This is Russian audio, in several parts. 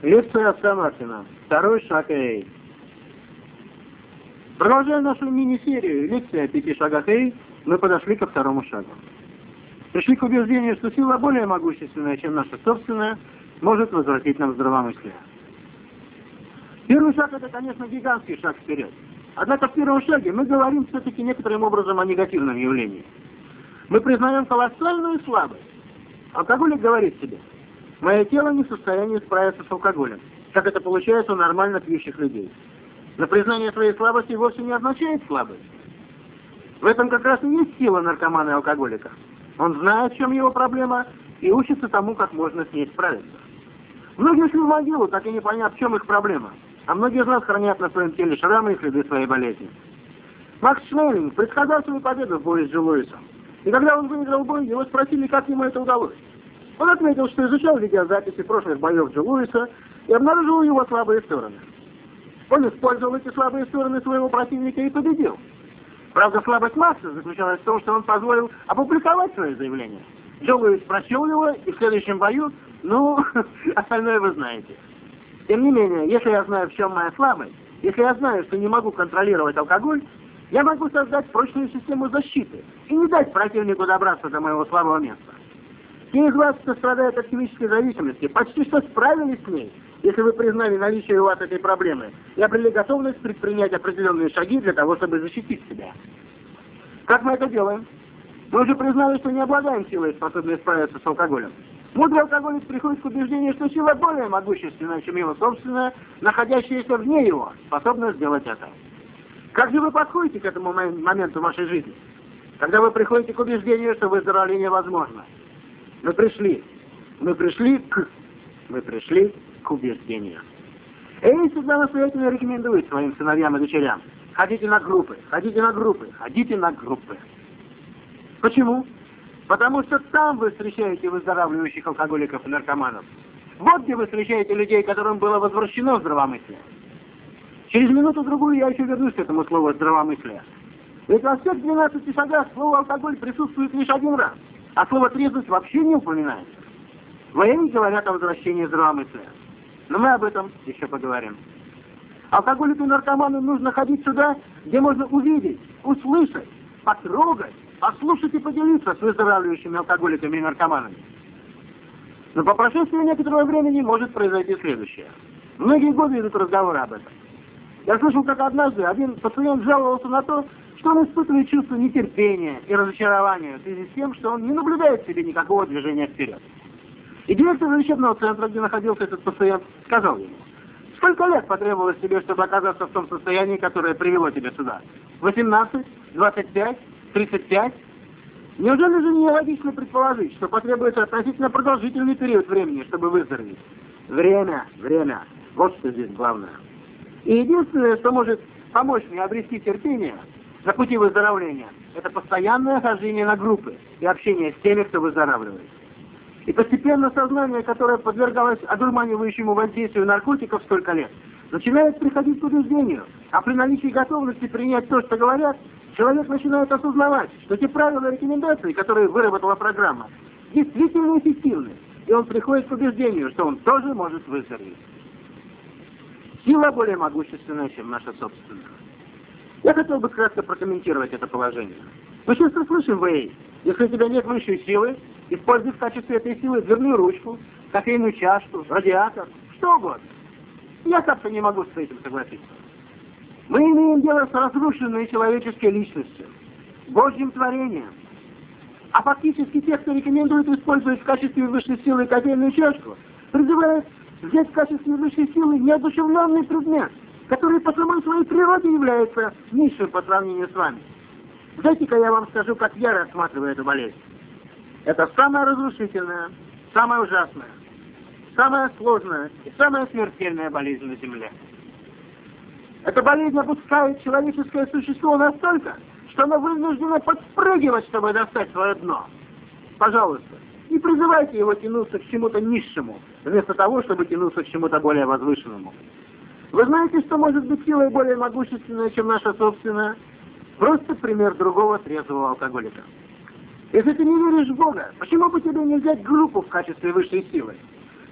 Лекция отца Мартина. Второй шаг Эй. Продолжая нашу мини-серию лекций о 5 шагах Эй, мы подошли ко второму шагу. Пришли к убеждению, что сила более могущественная, чем наша собственная, может возвратить нам здравомыслие. Первый шаг — это, конечно, гигантский шаг вперед. Однако в первом шаге мы говорим все-таки некоторым образом о негативном явлении. Мы признаем колоссальную слабость. Алкоголик говорит себе: мое тело не в состоянии справиться с алкоголем, как это получается у нормально пьющих людей. Но признание своей слабости вовсе не означает слабость. В этом как раз и есть сила наркомана и алкоголика. Он знает, в чем его проблема, и учится тому, как можно с ней справиться. Многие шли в могилу, так и не поняв, в чем их проблема. А многие из нас хранят на своем теле шрамы и следы своей болезни. Макс Шмелинг предсказал свою победу в бою с Джо Луисом. И когда он выиграл бой, его спросили, как ему это удалось. Он отметил, что изучал видеозаписи прошлых боев Джо Луиса и обнаружил его слабые стороны. Он использовал эти слабые стороны своего противника и победил. Правда, слабость Макса заключалась в том, что он позволил опубликовать свое заявление. Джо Луис прочел его, и в следующем бою, остальное вы знаете. Тем не менее, если я знаю, в чем моя слабость, если я знаю, что не могу контролировать алкоголь, я могу создать прочную систему защиты и не дать противнику добраться до моего слабого места. Те из вас, кто страдает от химической зависимости, почти что справились с ней, если вы признали наличие у вас этой проблемы и обрели готовность предпринять определенные шаги для того, чтобы защитить себя. Как мы это делаем? Мы уже признали, что не обладаем силой, способной справиться с алкоголем. Мудрый алкоголик приходит к убеждению, что сила более могущественная, чем его собственная, находящаяся вне его, способна сделать это. Как же вы подходите к этому моменту в вашей жизни? Когда вы приходите к убеждению, что выздоровление возможно. Мы пришли к убеждению. Эй всегда настоятельно рекомендует своим сыновьям и дочерям: ходите на группы, ходите на группы, ходите на группы. Почему? Потому что там вы встречаете выздоравливающих алкоголиков и наркоманов. Вот где вы встречаете людей, которым было возвращено здравомыслие. Через минуту-другую я еще вернусь к этому слову «здравомыслие». Ведь во всех 12 шагах слово «алкоголь» присутствует лишь один раз, а слово «трезвость» вообще не упоминается. Военные говорят о возвращении здравомыслия. Но мы об этом еще поговорим. Алкоголику и наркоману нужно ходить сюда, где можно увидеть, услышать, потрогать, послушать и поделиться с выздоравливающими алкоголиками и наркоманами. Но по прошествии некоторого времени может произойти следующее. Многие годы идут разговоры об этом. Я слышал, как однажды один пациент жаловался на то, что он испытывает чувство нетерпения и разочарования в связи с тем, что он не наблюдает в себе никакого движения вперед. И директор лечебного центра, где находился этот пациент, сказал ему: сколько лет потребовалось тебе, чтобы оказаться в том состоянии, которое привело тебя сюда? 18? 25? 35? Неужели же не логично предположить, что потребуется относительно продолжительный период времени, чтобы выздороветь? Время. Вот что здесь главное. И единственное, что может помочь мне обрести терпение на пути выздоровления, это постоянное хождение на группы и общение с теми, кто выздоравливает. И постепенно сознание, которое подвергалось одурманивающему воздействию наркотиков столько лет, начинает приходить к убеждению, а при наличии готовности принять то, что говорят, человек начинает осознавать, что те правила и рекомендации, которые выработала программа, действительно эффективны, и он приходит к убеждению, что он тоже может выздороветь. Сила более могущественная, чем наша собственная. Я хотел бы кратко прокомментировать это положение. Мы часто слышим в эй: если у тебя нет высшей силы, используй в качестве этой силы дверную ручку, кофейную чашку, радиатор, что угодно. Я как-то не могу с этим согласиться. Мы имеем дело с разрушенной человеческой личностью, Божьим творением. А фактически те, кто рекомендует использовать в качестве высшей силы кофейную чашку, призывают взять в качестве высшей силы неодушевленный предмет, который по самой своей природе является низшим по сравнению с вами. Дайте-ка я вам скажу, как я рассматриваю эту болезнь. Это самая разрушительная, самая ужасная, самая сложная и самая смертельная болезнь на Земле. Эта болезнь опускает человеческое существо настолько, что оно вынуждено подпрыгивать, чтобы достать свое дно. Пожалуйста, не призывайте его тянуться к чему-то низшему, вместо того, чтобы тянуться к чему-то более возвышенному. Вы знаете, что может быть силой более могущественной, чем наша собственная? Просто пример другого трезвого алкоголика. Если ты не веришь в Бога, почему бы тебе не взять группу в качестве высшей силы?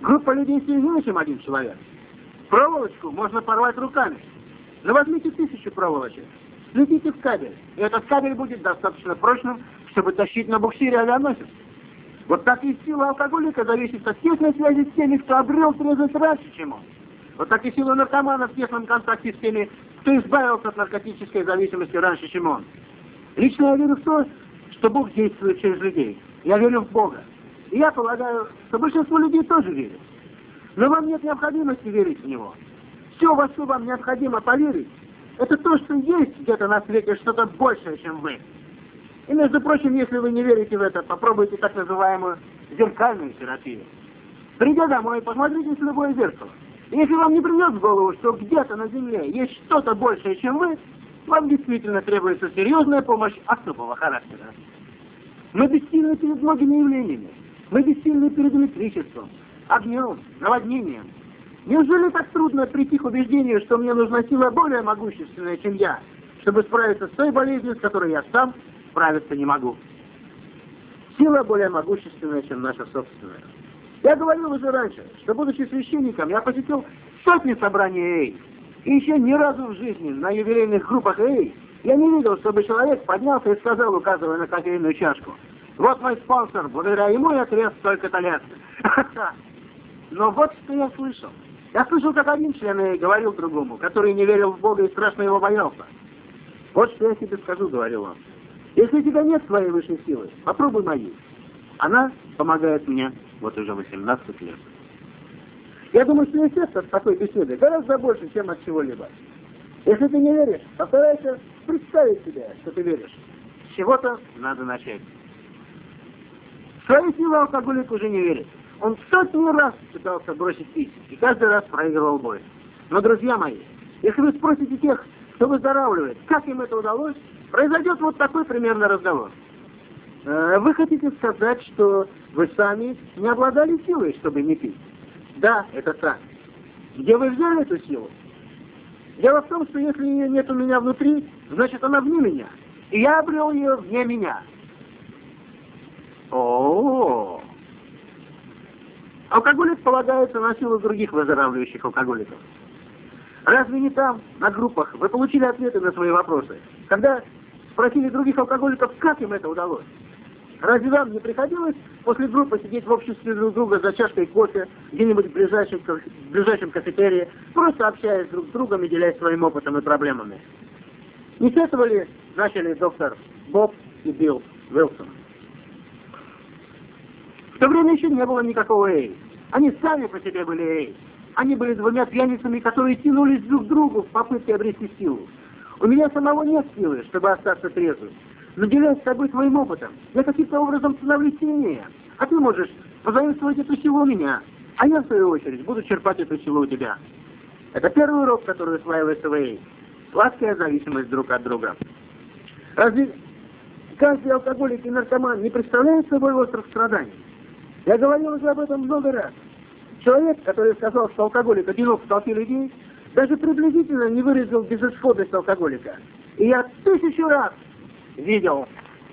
Группа людей сильнее, чем один человек. Проволочку можно порвать руками. Но возьмите 1000 проволочек, сплетите в кабель, и этот кабель будет достаточно прочным, чтобы тащить на буксире авианосец. Вот так и сила алкоголика зависит от тесной связи с теми, кто обрел трезвость раньше, чем он. Вот так и сила наркомана в тесном контакте с теми, кто избавился от наркотической зависимости раньше, чем он. Лично я верю в то, что Бог действует через людей. Я верю в Бога. И я полагаю, что большинство людей тоже верят. Но вам нет необходимости верить в Него. Все, во что вам необходимо поверить, это то, что есть где-то на свете что-то большее, чем вы. И, между прочим, если вы не верите в это, попробуйте так называемую зеркальную терапию. Придя домой, посмотрите в любое зеркало. И если вам не придет в голову, что где-то на земле есть что-то большее, чем вы, вам действительно требуется серьезная помощь особого характера. Мы бессильны перед многими явлениями. Мы бессильны перед электричеством, огнем, наводнением. Неужели так трудно прийти к убеждению, что мне нужна сила более могущественная, чем я, чтобы справиться с той болезнью, с которой я сам справиться не могу? Сила более могущественная, чем наша собственная. Я говорил уже раньше, что, будучи священником, я посетил сотни собраний эй. И еще ни разу в жизни на юбилейных группах эй я не видел, чтобы человек поднялся и сказал, указывая на кофейную чашку: «Вот мой спонсор, благодаря ему я трез столько-то лет». Но вот что я слышал. Я слышал, как один член эй говорил другому, который не верил в Бога и страшно его боялся. «Вот что я тебе скажу», — говорил он. «Если у тебя нет своей высшей силы, попробуй мою. Она помогает мне вот уже 18 лет». Я думаю, что эффект от такой беседы гораздо больше, чем от чего-либо. Если ты не веришь, постарайся представить себе, что ты веришь. С чего-то надо начать. В свои силы алкоголик уже не верит. Он сотни раз пытался бросить пить, и каждый раз проигрывал бой. Но, друзья мои, если вы спросите тех, кто выздоравливает, как им это удалось, произойдет вот такой примерно разговор. Вы хотите сказать, что вы сами не обладали силой, чтобы не пить? Да, это так. Где вы взяли эту силу? Дело в том, что если ее нет у меня внутри, значит она вне меня. И я обрел ее вне меня. О-о-о! Алкоголик полагается на силу других выздоравливающих алкоголиков. Разве не там, на группах, вы получили ответы на свои вопросы? Когда спросили других алкоголиков, как им это удалось? Разве вам не приходилось после группы сидеть в обществе друг друга за чашкой кофе, где-нибудь в ближайшем кафетерии, просто общаясь друг с другом и делясь своим опытом и проблемами? Не с этого ли начали доктор Боб и Билл Уилсон? В то время еще не было никакого эй. Они сами по себе были эй. Они были двумя пьяницами, которые тянулись друг к другу в попытке обрести силу. У меня самого нет силы, чтобы остаться трезвым. Но делясь с тобой своим опытом, я каким-то образом становлюсь сильнее. А ты можешь позаимствовать эту силу у меня, а я, в свою очередь, буду черпать эту силу у тебя. Это первый урок, который усваивается в эй. Сладкая зависимость друг от друга. Разве каждый алкоголик и наркоман не представляет собой остров страданий? Я говорил уже об этом много раз. Человек, который сказал, что алкоголик одинок в толпе людей, даже приблизительно не выразил безысходность алкоголика. И я 1000 раз видел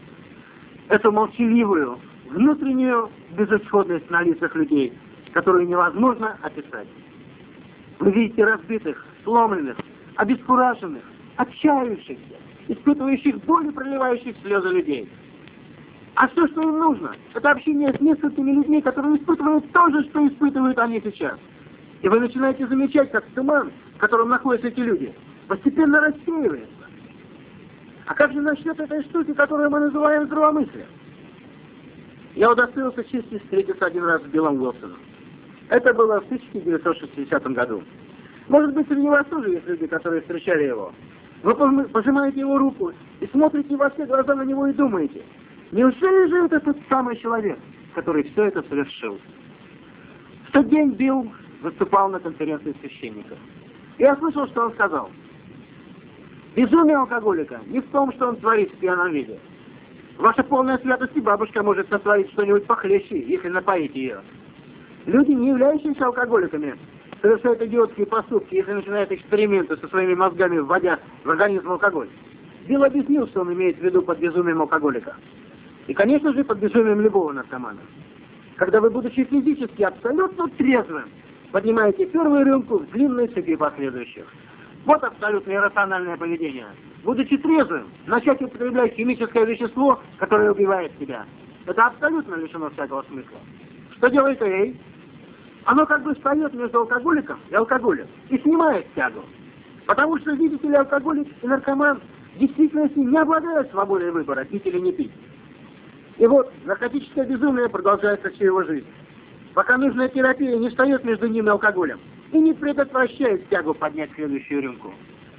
эту молчаливую, внутреннюю безысходность на лицах людей, которую невозможно описать. Вы видите разбитых, сломленных, обескураженных, отчаявшихся, испытывающих боль и проливающих слезы людей. А все, что им нужно, это общение с несколькими людьми, которые испытывают то же, что испытывают они сейчас. И вы начинаете замечать, как туман, в котором находятся эти люди, постепенно рассеивается. А как же насчет этой штуки, которую мы называем здравомыслием? Я удостоился чести встретиться один раз с Биллом Уилсоном. Это было в 1960 году. Может быть, среди вас тоже есть люди, которые встречали его. Вы пожимаете его руку и смотрите во все глаза на него и думаете: неужели же это тот самый человек, который все это совершил? В тот день Билл выступал на конференции священников. И я слышал, что он сказал: безумие алкоголика не в том, что он творит в пьяном виде. Ваша полная святость и бабушка может сотворить что-нибудь похлеще, если напоите ее. Люди, не являющиеся алкоголиками, совершают идиотские поступки, если начинают эксперименты со своими мозгами, вводя в организм алкоголь. Билл объяснил, что он имеет в виду под безумием алкоголика. И, конечно же, под безумием любого наркомана. Когда вы, будучи физически абсолютно трезвым, поднимаете первую рюмку в длинной цепи последующих. Вот абсолютно иррациональное поведение. Будучи трезвым, начать употреблять химическое вещество, которое убивает себя. Это абсолютно лишено всякого смысла. Что делает Эй? Оно как бы встает между алкоголиком и алкоголем и снимает тягу. Потому что, видите ли, алкоголик и наркоман в действительности не обладают свободой выбора, пить или не пить. И вот наркотическое безумие продолжается всю его жизнь. Пока нужная терапия не встает между ним и алкоголем и не предотвращает тягу поднять следующую рюмку.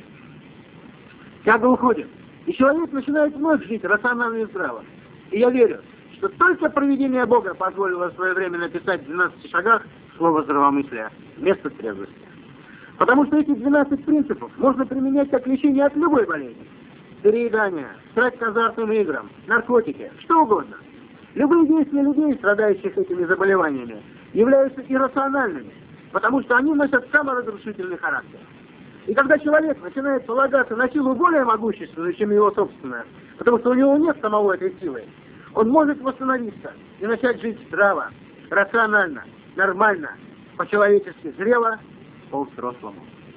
Тяга уходит, и человек начинает вновь жить рационально и здраво. И я верю, что только провидение Бога позволило в свое время написать в 12 шагах слово здравомыслия вместо трезвости. Потому что эти 12 принципов можно применять как лечение от любой болезни. Переедание, страсть к азартным играм, наркотики, что угодно. Любые действия людей, страдающих этими заболеваниями, являются иррациональными, потому что они носят саморазрушительный характер. И когда человек начинает полагаться на силу более могущественную, чем его собственная, потому что у него нет самого этой силы, он может восстановиться и начать жить здраво, рационально, нормально, по-человечески зрело, по-взрослому.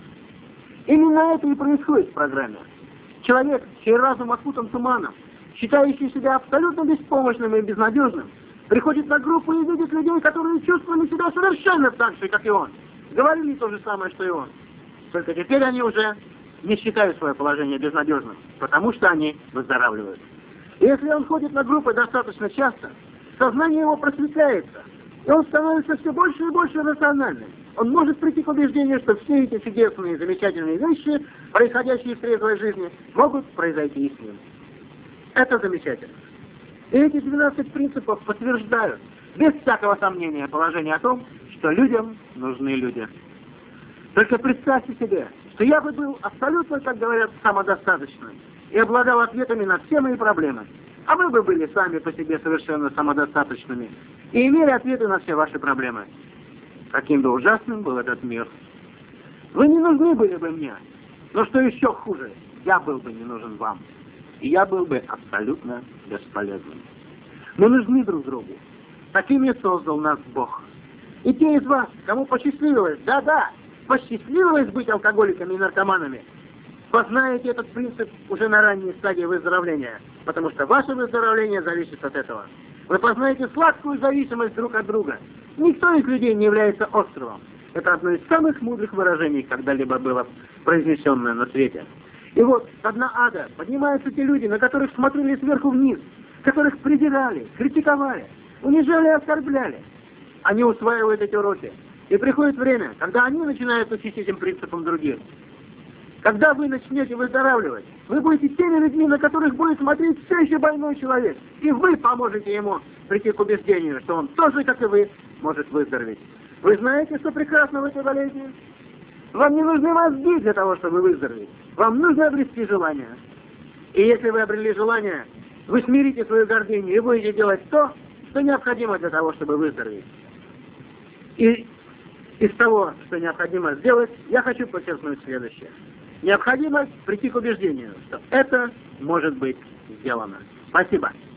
Именно это и происходит в программе. Человек, чей разум окутан туманом, считающий себя абсолютно беспомощным и безнадежным, приходит на группу и видит людей, которые чувствовали себя совершенно так же, как и он. Говорили то же самое, что и он. Только теперь они уже не считают свое положение безнадежным, потому что они выздоравливают. И если он ходит на группы достаточно часто, сознание его просветляется, и он становится все больше и больше рациональным. Он может прийти к убеждению, что все эти чудесные и замечательные вещи, происходящие в трезвой жизни, могут произойти и с ним. Это замечательно. И эти 12 принципов подтверждают, без всякого сомнения, положение о том, что людям нужны люди. Только представьте себе, что я бы был абсолютно, как говорят, самодостаточным и обладал ответами на все мои проблемы, а вы бы были сами по себе совершенно самодостаточными и имели ответы на все ваши проблемы. Каким бы ужасным был этот мир. Вы не нужны были бы мне, но что еще хуже, я был бы не нужен вам. И я был бы абсолютно бесполезным. Мы нужны друг другу. Такими создал нас Бог. И те из вас, кому посчастливилось, да-да, посчастливилось быть алкоголиками и наркоманами, познаете этот принцип уже на ранней стадии выздоровления, потому что ваше выздоровление зависит от этого. Вы познаете сладкую зависимость друг от друга. Никто из людей не является островом. Это одно из самых мудрых выражений, когда-либо было произнесенное на свете. И вот со дна ада поднимаются те люди, на которых смотрели сверху вниз, которых презирали, критиковали, унижали и оскорбляли. Они усваивают эти уроки. И приходит время, когда они начинают учить этим принципам других. Когда вы начнете выздоравливать, вы будете теми людьми, на которых будет смотреть все еще больной человек. И вы поможете ему прийти к убеждению, что он тоже, как и вы, может выздороветь. Вы знаете, что прекрасно в этой болезни? Вам не нужны мозги для того, чтобы выздороветь. Вам нужно обрести желание. И если вы обрели желание, вы смирите свою гордыню и будете делать то, что необходимо для того, чтобы выздороветь. И из того, что необходимо сделать, я хочу подчеркнуть следующее. Необходимо прийти к убеждению, что это может быть сделано. Спасибо.